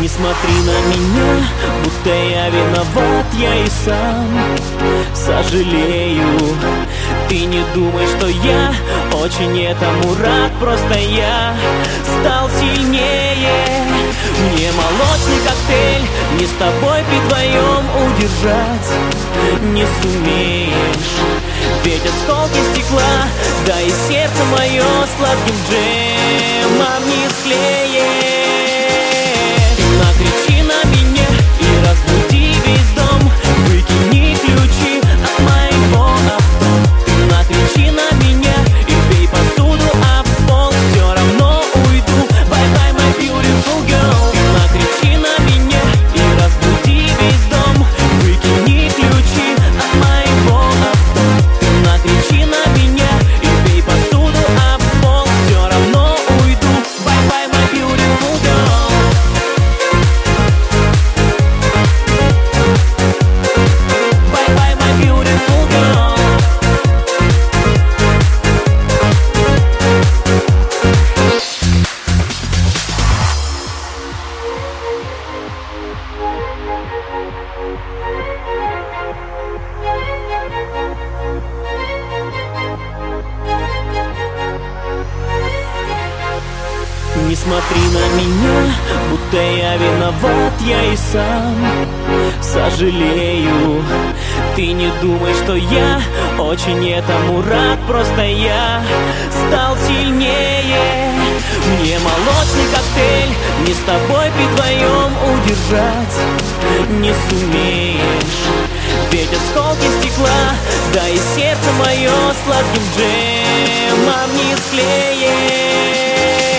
Не смотри на меня, будто я виноват, я и сам сожалею. Ты не думай, что я очень этому рад, просто я стал сильнее. Мне молочный коктейль не с тобой при твоем удержать не сумеешь. Ведь осколки стекла, да и сердце мое сладким джемом не склеит. Накричи на меня и разбуди весь дом, выкини ключи от моего авто. Ты накричи на меня и бей посуду об пол, все равно уйду. Bye-bye, my beautiful girl. Ты накричи на меня и разбуди весь дом, выкини ключи от моего авто. Ты накричи на меня и бей посуду об пол, все равно уйду. Bye-bye, my beautiful girl. Не смотри на меня, будто я виноват, я и сам сожалею. Ты не думай, что я очень этому рад, просто я стал сильнее. Мне молочный коктейль не с тобой при твоем удержать не сумеешь. Ведь осколки стекла, да и сердце мое сладким джемом не склеит.